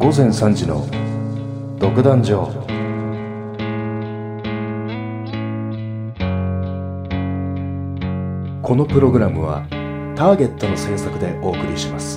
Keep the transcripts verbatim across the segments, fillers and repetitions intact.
午前さんじの独壇場。このプログラムはターゲットの制作でお送りします。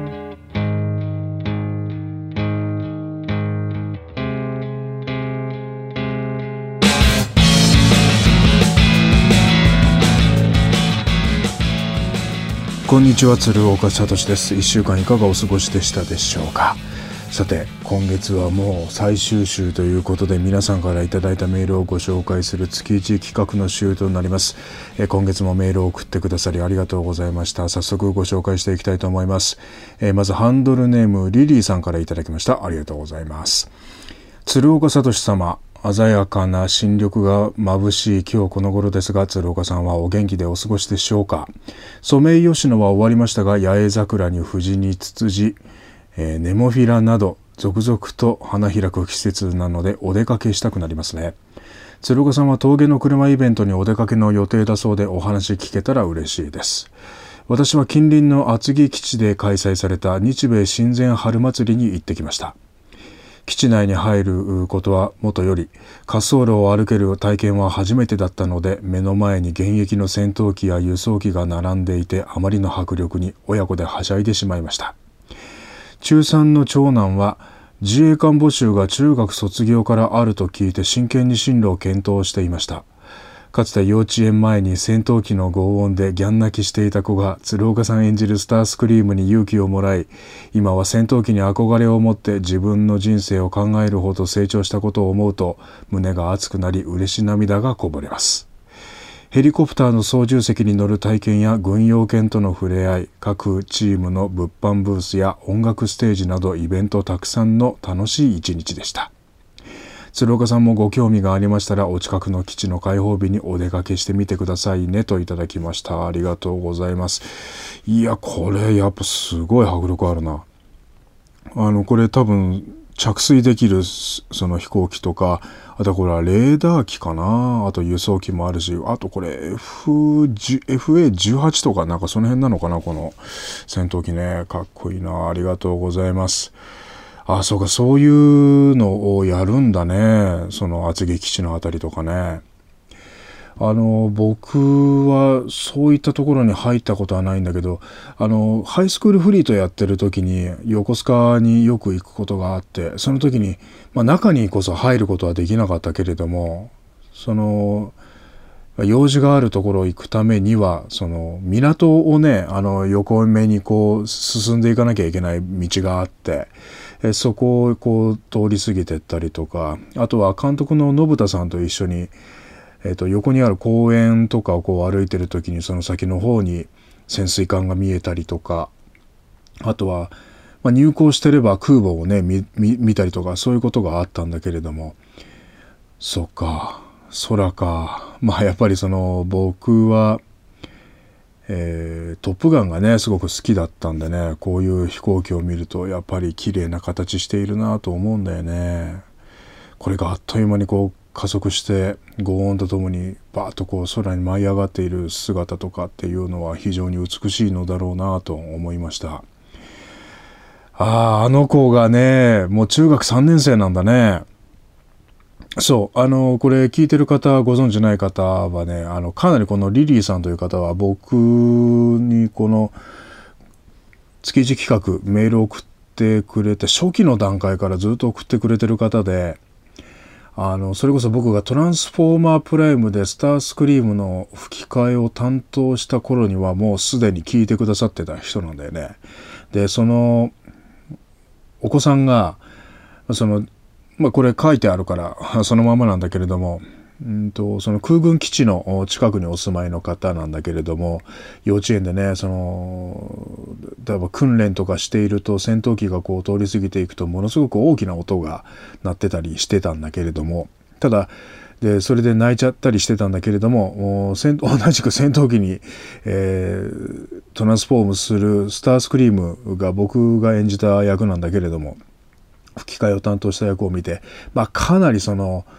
こんにちは、鶴岡聡です。いっしゅうかんいかがお過ごしでしたでしょうか。さて、今月はもう最終週ということで、皆さんからいただいたメールをご紹介する月一企画の週となります。え今月もメールを送ってくださりありがとうございました。早速ご紹介していきたいと思います。えまずハンドルネームリリーさんからいただきました。ありがとうございます。鶴岡聡様、鮮やかな新緑が眩しい今日この頃ですが、鶴岡さんはお元気でお過ごしでしょうか。ソメイヨシノは終わりましたが、八重桜に藤にツツジ、えー、ネモフィラなど続々と花開く季節なのでお出かけしたくなりますね。鶴岡さんは峠の車イベントにお出かけの予定だそうで、お話聞けたら嬉しいです。私は近隣の厚木基地で開催された日米親善春祭りに行ってきました。基地内に入ることはもとより、滑走路を歩ける体験は初めてだったので、目の前に現役の戦闘機や輸送機が並んでいて、あまりの迫力に親子ではしゃいでしまいました。中さんの長男は自衛官募集が中学卒業からあると聞いて真剣に進路を検討していました。かつて幼稚園前に戦闘機の轟音でギャン泣きしていた子が鶴岡さん演じるスタースクリームに勇気をもらい、今は戦闘機に憧れを持って自分の人生を考えるほど成長したことを思うと胸が熱くなり、嬉し涙がこぼれます。ヘリコプターの操縦席に乗る体験や軍用犬との触れ合い、各チームの物販ブースや音楽ステージなどイベントたくさんの楽しい一日でした。鶴岡さんもご興味がありましたら、お近くの基地の開放日にお出かけしてみてくださいねといただきました。ありがとうございます。いや、これやっぱすごい迫力あるな。あのこれ多分着水できるその飛行機とか、あとこれはレーダー機かな、あと輸送機もあるし、あとこれ エフエーじゅうはち とかなんかその辺なのかな、この戦闘機ね。かっこいいな。ありがとうございます。あ、そうか、そういうのをやるんだね。その厚木基地のあたりとかね。あの僕はそういったところに入ったことはないんだけど、あのハイスクールフリートやってる時に横須賀によく行くことがあって、その時に、まあ、中にこそ入ることはできなかったけれども、その用事があるところ行くためにはその港をね、あの横目にこう進んでいかなきゃいけない道があって、えそこをこう通り過ぎてったりとか、あとは監督の信田さんと一緒にえー、と横にある公園とかをこう歩いてる時に、その先の方に潜水艦が見えたりとか、あとは、まあ、入港してれば空母をね 見, 見, 見たりとか、そういうことがあったんだけれども、そっか、空か。まあやっぱりその僕は、えー、トップガンがねすごく好きだったんでね、こういう飛行機を見るとやっぱり綺麗な形しているなと思うんだよね。これがあっという間にこう加速して轟音とともにバーッとこう空に舞い上がっている姿とかっていうのは非常に美しいのだろうなと思いました。ああ、あの子がねもう中学さんねん生なんだね。そう、あのこれ聞いてる方、ご存知ない方はね、あのかなりこのリリーさんという方は僕にこの月一企画メールを送ってくれて、初期の段階からずっと送ってくれてる方で、あのそれこそ僕がトランスフォーマープライムでスタースクリームの吹き替えを担当した頃にはもうすでに聞いてくださってた人なんだよね。でそのお子さんがその、まあ、これ書いてあるからそのままなんだけれども、うんとその空軍基地の近くにお住まいの方なんだけれども、幼稚園でね、その例えば訓練とかしていると戦闘機がこう通り過ぎていくとものすごく大きな音が鳴ってたりしてたんだけれども、ただでそれで泣いちゃったりしてたんだけれども、同じく戦闘機に、えー、トランスフォームするスタースクリームが僕が演じた役なんだけれども、吹き替えを担当した役を見て、まあ、かなりその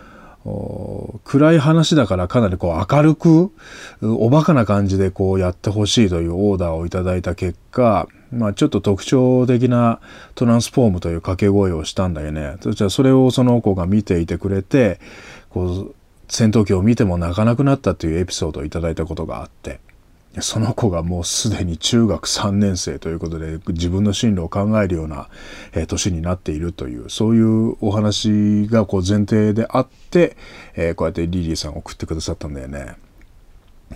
暗い話だからかなりこう明るくおバカな感じでこうやってほしいというオーダーをいただいた結果、まあ、ちょっと特徴的なトランスフォームという掛け声をしたんだよね。そしたらそれをその子が見ていてくれて、こう戦闘機を見ても泣かなくなったというエピソードをいただいたことがあって、その子がもうすでに中学さんねん生ということで自分の進路を考えるような、えー、年になっているという、そういうお話がこう前提であって、えー、こうやってリリーさんを送ってくださったんだよね。うん。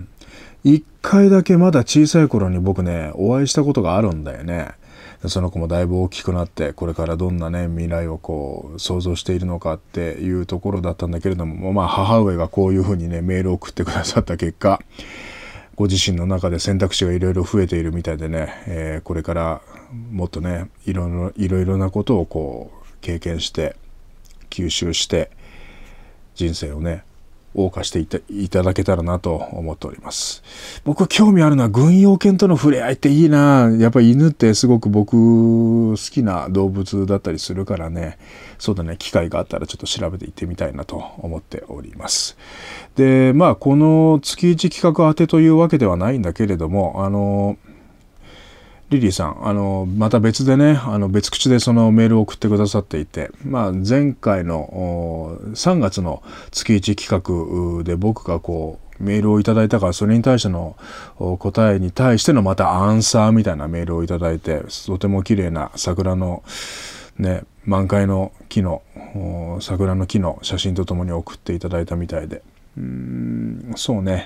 一回だけまだ小さい頃に僕ね、お会いしたことがあるんだよね。その子もだいぶ大きくなってこれからどんなね未来をこう想像しているのかっていうところだったんだけれども、まあ母上がこういうふうにねメールを送ってくださった結果、ご自身の中で選択肢がいろいろ増えているみたいでね、えー、これからもっとねいろいろいろいろなことをこう経験して吸収して人生をね謳歌していた、いただけたらなと思っております。僕興味あるのは軍用犬との触れ合いっていいな。やっぱり犬ってすごく僕好きな動物だったりするからね、そうだね、機会があったらちょっと調べていってみたいなと思っております。で、まあこの月いち企画当てというわけではないんだけれども、あのリリーさん、あのまた別でね、あの別口でそのメールを送ってくださっていて、まあ、前回のさんがつの月いち企画で僕がこうメールをいただいたから、それに対しての答えに対してのまたアンサーみたいなメールをいただいて、とても綺麗な桜のね満開の木の桜の木の写真とともに送っていただいたみたいで、うーんそうね、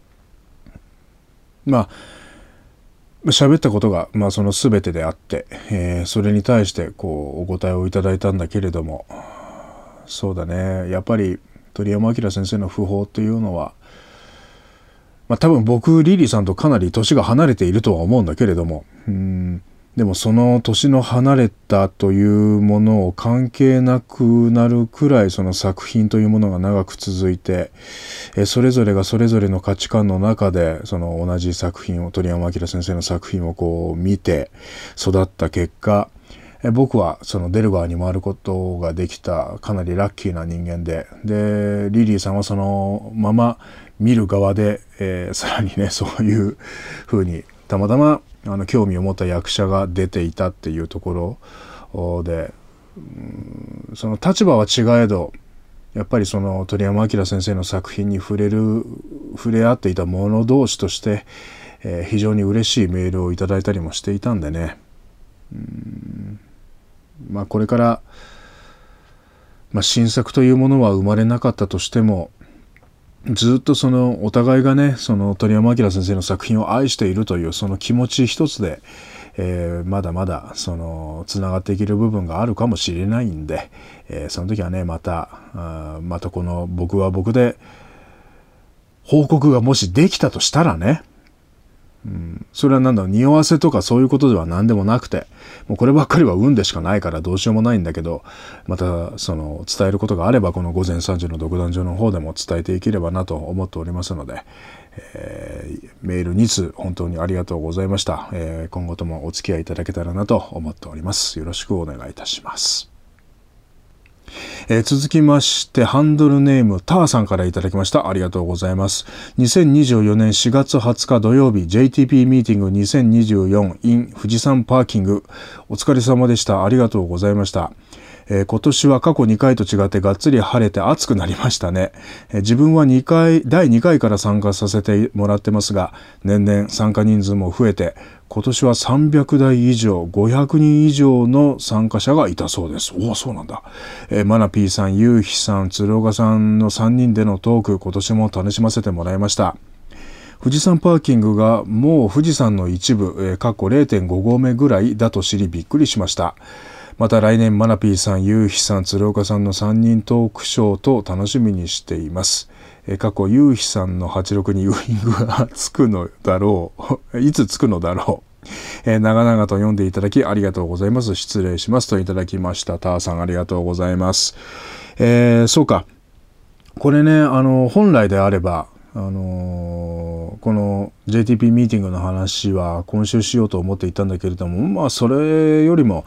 まあ喋ったことが、まあ、その全てであって、えー、それに対してこうお答えをいただいたんだけれども、そうだね、やっぱり鳥山明先生の訃報というのは、まあ、多分僕リリーさんとかなり年が離れているとは思うんだけれども、うーんでもその年の離れたというものを関係なくなるくらいその作品というものが長く続いて、えそれぞれがそれぞれの価値観の中でその同じ作品を、鳥山明先生の作品をこう見て育った結果、え僕はその出る側に回ることができたかなりラッキーな人間で、でリリーさんはそのまま見る側で、えー、さらにねそういうふうにたまたまあの興味を持った役者が出ていたっていうところで、うん、その立場は違えどやっぱりその鳥山明先生の作品に触れる触れ合っていた者同士として、えー、非常に嬉しいメールをいただいたりもしていたんでね、うんまあこれから、まあ、新作というものは生まれなかったとしても、ずっとそのお互いがねその鳥山明先生の作品を愛しているというその気持ち一つで、えー、まだまだそのつながっていける部分があるかもしれないんで、えー、その時はねまたあまたこの僕は僕で報告がもしできたとしたらね、うん、それはなんだろう、匂わせとかそういうことでは何でもなくて、もうこればっかりは運でしかないからどうしようもないんだけど、またその伝えることがあればこの午前さんじの独壇場の方でも伝えていければなと思っておりますので、えー、メールに通本当にありがとうございました、えー、今後ともお付き合いいただけたらなと思っております。よろしくお願いいたします。えー、続きましてハンドルネームターさんからいただきました。ありがとうございます。にせんにじゅうよねんしがつはつか土曜日 ジェイティーピー ミーティングにせんにじゅうよん in 富士山パーキング、お疲れ様でした。ありがとうございました。えー、今年は過去にかいと違ってがっつり晴れて暑くなりましたね。えー、自分はにかいだいにかいから参加させてもらってますが、年々参加人数も増えて今年はさんびゃくだい以上ごひゃくにん以上の参加者がいたそうです。おお、そうなんだ。えー、マナピーさん、ゆうひさん、鶴岡さんのさんにんでのトーク、今年も楽しませてもらいました。富士山パーキングがもう富士山の一部、えー、過去 れいてんご 合目ぐらいだと知りびっくりしました。また来年マナピーさん、ゆうひさん、鶴岡さんのさんにんトークショーと楽しみにしています。えー、過去ゆうひさんのはちじゅうろくにウイングがつくのだろういつつくのだろう、えー、長々と読んでいただきありがとうございます。失礼しますといただきました。ターさんありがとうございます。えー、そうか、これね、あの本来であればあのー、この ジェイティーピー ミーティングの話は今週しようと思っていたんだけれども、まあそれよりもも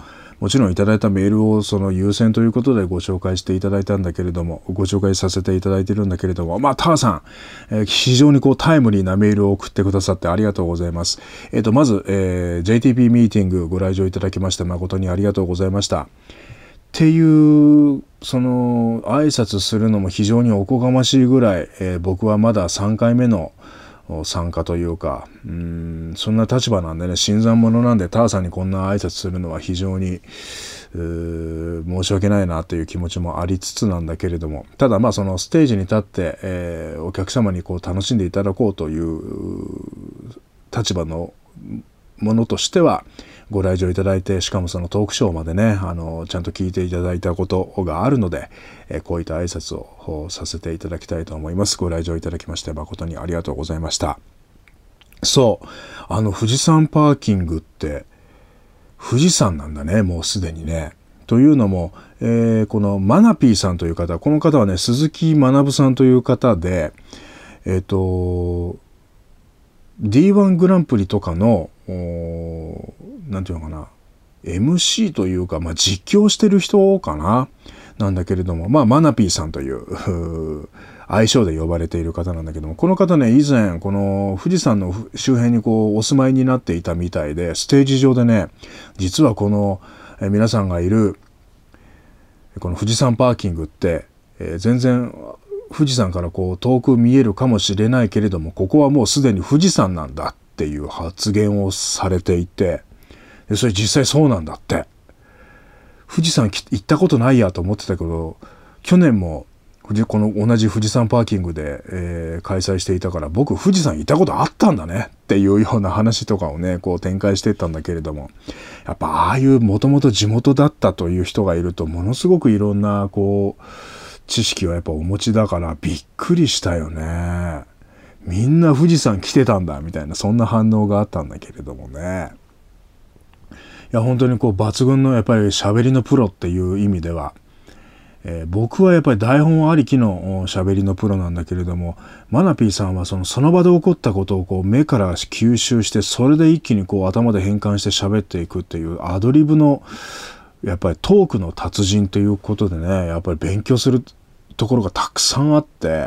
もちろんいただいたメールをその優先ということでご紹介していただいたんだけれども、ご紹介させていただいているんだけれども、まあターさん、えー、非常にこうタイムリーなメールを送ってくださってありがとうございます。えっとまず、えー、ジェイティーピー ミーティングご来場いただきまして誠にありがとうございました。っていうその挨拶するのも非常におこがましいぐらい、えー、僕はまださんかいめの参加というか、うーんそんな立場なんでね、新参者なんでターさんにこんな挨拶するのは非常に申し訳ないなという気持ちもありつつなんだけれども、ただまあそのステージに立って、えー、お客様にこう楽しんでいただこうという立場のものとしてはご来場いただいて、しかもそのトークショーまでね、あのちゃんと聞いていただいたことがあるので、えこういった挨拶をさせていただきたいと思います。ご来場いただきまして誠にありがとうございました。そう、あの富士山パーキングって富士山なんだね、もうすでにね。というのも、えー、このマナピーさんという方、この方はね鈴木学さんという方で、えっと ディーワン グランプリとかのなんていうのかな、 エムシー というか、まあ、実況してる人かななんだけれども、まあマナピーさんという愛称で呼ばれている方なんだけども、この方ね以前この富士山の周辺にこうお住まいになっていたみたいで、ステージ上でね実はこのえ皆さんがいるこの富士山パーキングって、えー、全然富士山からこう遠く見えるかもしれないけれども、ここはもうすでに富士山なんだっていう発言をされていて、でそれ実際そうなんだって。富士山行ったことないやと思ってたけど、去年もこの同じ富士山パーキングで、えー、開催していたから、僕富士山行ったことあったんだねっていうような話とかをねこう展開していったんだけれども、やっぱああいうもともと地元だったという人がいると、ものすごくいろんなこう知識はやっぱお持ちだからびっくりしたよね。みんな富士山来てたんだみたいな、そんな反応があったんだけれどもね。いや本当にこう抜群のやっぱり喋りのプロっていう意味では、えー、僕はやっぱり台本ありきの喋りのプロなんだけれども、マナピーさんはそのその場で起こったことをこう目から吸収して、それで一気にこう頭で変換して喋っていくっていうアドリブのやっぱりトークの達人ということでね、やっぱり勉強するところがたくさんあって、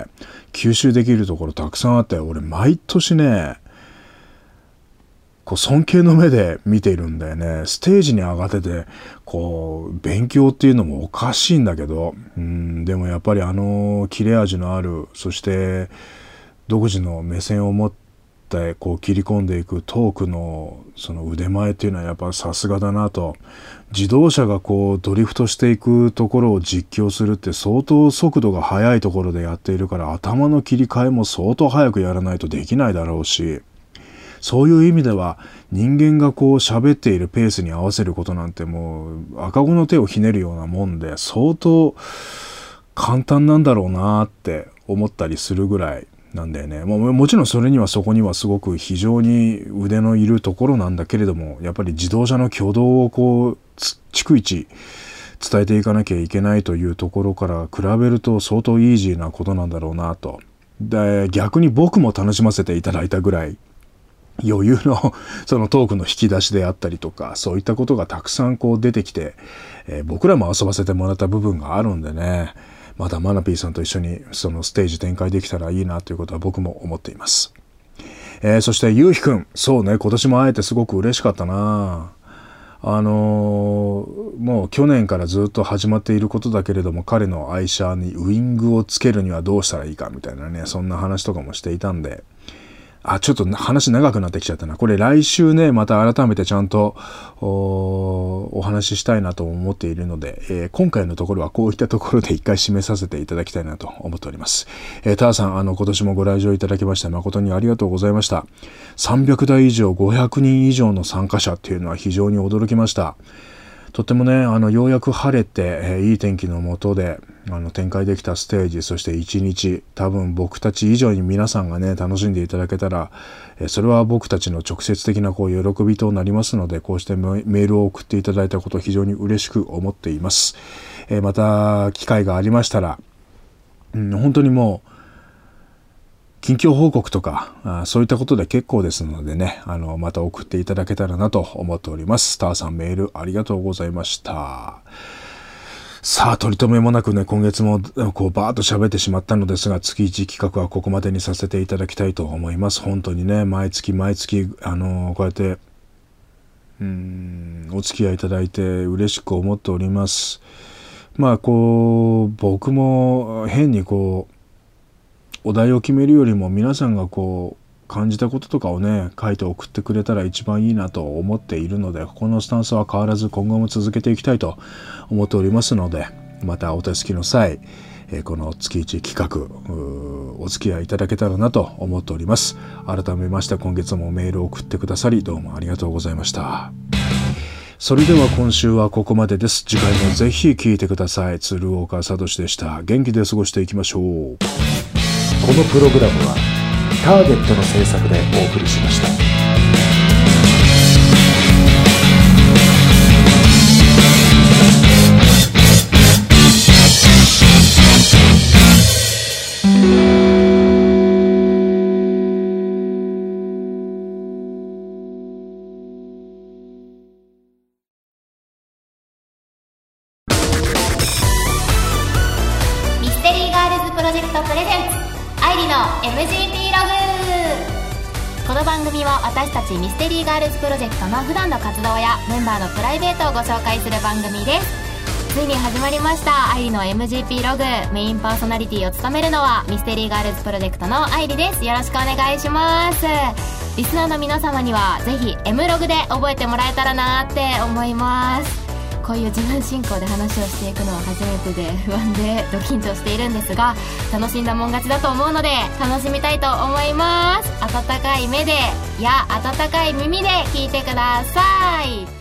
吸収できるところたくさんあって、俺毎年ねこう尊敬の目で見ているんだよね。ステージに上がっててこう勉強っていうのもおかしいんだけど、うんでもやっぱりあの切れ味のある、そして独自の目線を持ってこう切り込んでいくトークのその腕前っていうのはやっぱさすがだなと。自動車がこうドリフトしていくところを実況するって相当速度が速いところでやっているから、頭の切り替えも相当早くやらないとできないだろうし、そういう意味では人間がこう喋っているペースに合わせることなんてもう赤子の手をひねるようなもんで、相当簡単なんだろうなって思ったりするぐらいなんだよね。もうもちろんそれにはそこにはすごく非常に腕のいるところなんだけれども、やっぱり自動車の挙動をこう逐一伝えていかなきゃいけないというところから比べると相当イージーなことなんだろうなと。で逆に僕も楽しませていただいたぐらい余裕のそのトークの引き出しであったりとか、そういったことがたくさんこう出てきて、えー、僕らも遊ばせてもらった部分があるんでね、またマナピーさんと一緒にそのステージ展開できたらいいなということは僕も思っています。えー、そしてゆうひくん、そうね、今年も会えてすごく嬉しかったな。あのー、もう去年からずっと始まっていることだけれども、彼の愛車にウイングをつけるにはどうしたらいいかみたいなね、そんな話とかもしていたんで、あ、ちょっと話長くなってきちゃったな。これ来週ね、また改めてちゃんと お, お話ししたいなと思っているので、えー、今回のところはこういったところで一回締めさせていただきたいなと思っております。えー、ターさん、あの、今年もご来場いただきまして誠にありがとうございました。さんびゃくだい以上、ごひゃくにん以上の参加者っていうのは非常に驚きました。とってもね、あのようやく晴れて、えー、いい天気の下であの展開できたステージ、そして一日、多分僕たち以上に皆さんがね楽しんでいただけたら、えー、それは僕たちの直接的なこう喜びとなりますので、こうしてメールを送っていただいたことを非常に嬉しく思っています。えー、また機会がありましたら、うん、本当にもう近況報告とかあそういったことで結構ですのでね、あのまた送っていただけたらなと思っております。ターさんメールありがとうございました。さあ取り留めもなくね、今月もこうバーッと喋ってしまったのですが、月いち企画はここまでにさせていただきたいと思います。本当にね、毎月毎月あのこうやってうーんお付き合いいただいて嬉しく思っております。まあこう僕も変にこうお題を決めるよりも皆さんがこう感じたこととかをね書いて送ってくれたら一番いいなと思っているので、このスタンスは変わらず今後も続けていきたいと思っておりますので、またお手すきの際この月いち企画お付き合いいただけたらなと思っております。改めまして今月もメールを送ってくださりどうもありがとうございました。それでは今週はここまでです。次回もぜひ聞いてください。鶴岡聡でした。元気で過ごしていきましょう。 このプログラムはターゲットの制作でお送りしました。 ミステリーガールズプロジェクトプレゼンツ愛理の エムジーピー ログ。この番組は私たちミステリーガールズプロジェクトの普段の活動やメンバーのプライベートをご紹介する番組です。ついに始まりました愛理の エムジーピー ログ。メインパーソナリティを務めるのはミステリーガールズプロジェクトの愛理です。よろしくお願いします。リスナーの皆様にはぜひ M ログで覚えてもらえたらなって思います。こういう自分進行で話をしていくのは初めてで不安でド緊張しているんですが、楽しんだもん勝ちだと思うので楽しみたいと思います。温かい目でや温かい耳で聞いてください。